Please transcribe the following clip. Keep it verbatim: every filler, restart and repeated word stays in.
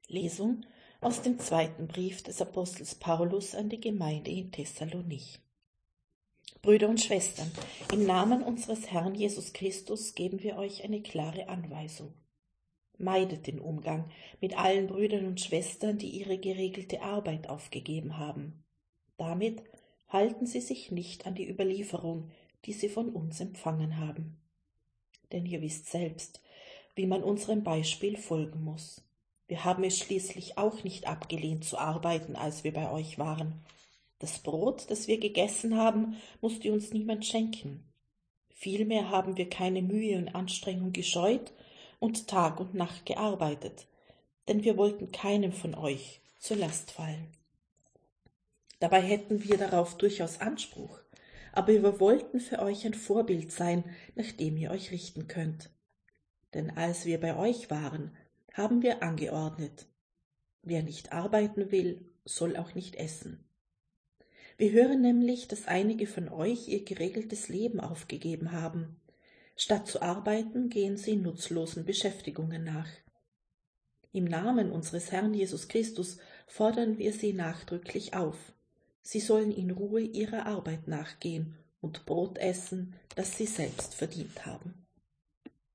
Lesung aus dem zweiten Brief des Apostels Paulus an die Gemeinde in Thessalonich. Brüder und Schwestern, im Namen unseres Herrn Jesus Christus geben wir euch eine klare Anweisung. Meidet den Umgang mit allen Brüdern und Schwestern, die ihre geregelte Arbeit aufgegeben haben. Damit halten sie sich nicht an die Überlieferung, die sie von uns empfangen haben. Denn ihr wisst selbst, wie man unserem Beispiel folgen muss. Wir haben es schließlich auch nicht abgelehnt zu arbeiten, als wir bei euch waren. Das Brot, das wir gegessen haben, musste uns niemand schenken. Vielmehr haben wir keine Mühe und Anstrengung gescheut und Tag und Nacht gearbeitet, denn wir wollten keinem von euch zur Last fallen. Dabei hätten wir darauf durchaus Anspruch, aber wir wollten für euch ein Vorbild sein, nach dem ihr euch richten könnt. Denn als wir bei euch waren, haben wir angeordnet: Wer nicht arbeiten will, soll auch nicht essen. Wir hören nämlich, dass einige von euch ihr geregeltes Leben aufgegeben haben. Statt zu arbeiten, gehen sie nutzlosen Beschäftigungen nach. Im Namen unseres Herrn Jesus Christus fordern wir sie nachdrücklich auf. Sie sollen in Ruhe ihrer Arbeit nachgehen und Brot essen, das sie selbst verdient haben.